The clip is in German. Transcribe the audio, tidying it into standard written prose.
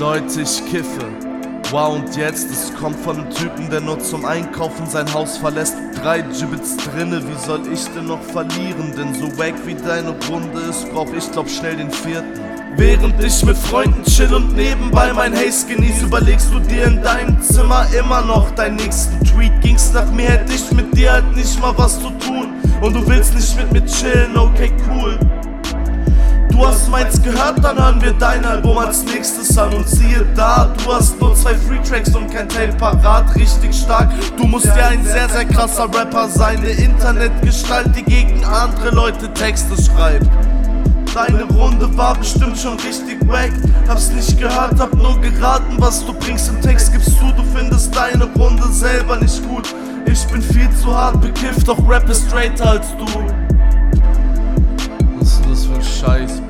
Leute, ich kiffe. Wow, und jetzt, es kommt von einem Typen, der nur zum Einkaufen sein Haus verlässt. 3 Gibbets drinne, wie soll ich denn noch verlieren? Denn so wack wie deine Runde ist, brauch ich glaub schnell den 4. Während ich mit Freunden chill und nebenbei mein Haze genieß, überlegst du dir in deinem Zimmer immer noch deinen nächsten Tweet. Ging's nach mir, hätte ich mit dir halt nicht mal was zu tun. Und du willst nicht mit mir chillen, okay cool. Du hast meins gehört, dann hören wir dein Album als nächstes an. Und siehe da, du hast nur 2 Free-Tracks und kein Tape parat, richtig stark. Du musst ja ein sehr, sehr krasser Rapper sein, eine Internetgestalt, die gegen andere Leute Texte schreibt. Deine Runde war bestimmt schon richtig wack. Hab's nicht gehört, hab nur geraten, was du bringst im Text. Gibst zu, du findest deine Runde selber nicht gut. Ich bin viel zu hart bekifft, doch rap ist straighter als du. Was ist das für ein Scheiß?